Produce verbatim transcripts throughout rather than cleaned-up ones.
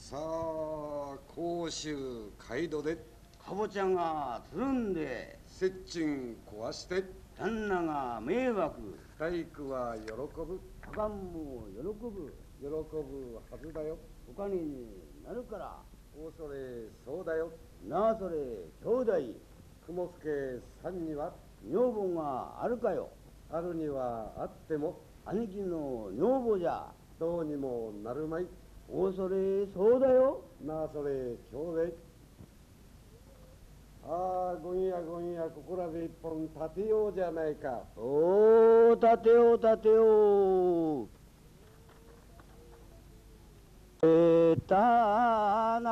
さあ甲州街道でかぼちゃがつるんで接近壊して旦那が迷惑大工は喜ぶ多官も喜ぶ喜ぶはずだよ。 お金になるから恐れそうだよ。 なあそれ兄弟雲助さんには女房があるかよ。 あるにはあっても兄貴の女房じゃどうにもなるまい。 恐れそうだよ。 なあそれ兄弟。ああ、ごんやごんや、ここらで一本立てようじゃないか。 おお、立てよう立てよう。えたな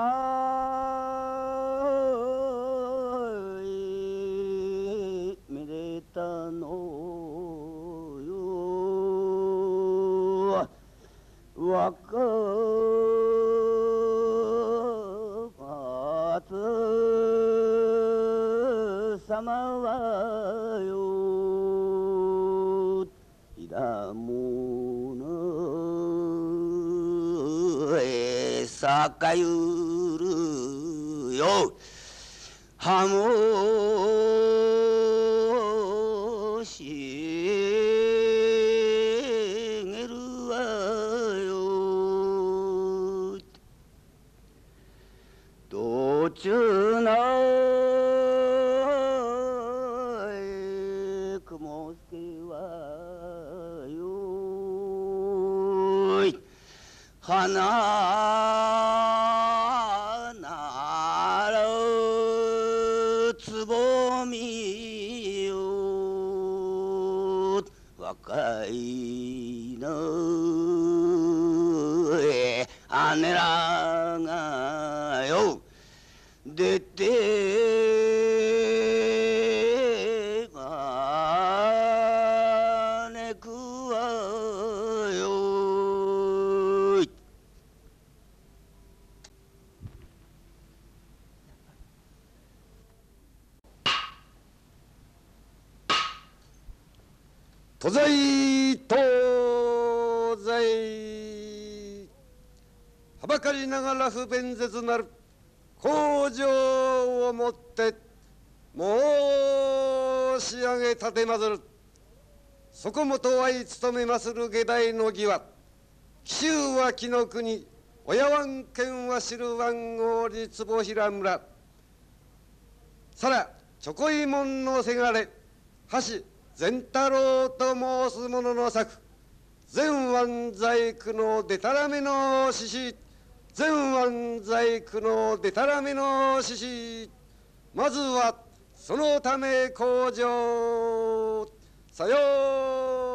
めでたのよ若松様はよいだものえさかゆるよはもしげるわよどちゅな雲助はよい花ならつぼみよ若いのえ姉らがよ出て招くわよい。 東西東西はばかりながら不便絶なる工場をもって申し上げ立てまずるそこもとはい務めまする下代の儀は紀州は紀の国親湾県は汁湾郷里坪平村さらちょこいもんのせがれ橋善太郎と申す者の作全湾細工のでたらめの獅子全湾細工のでたらめの獅子まずはそのため工場さよう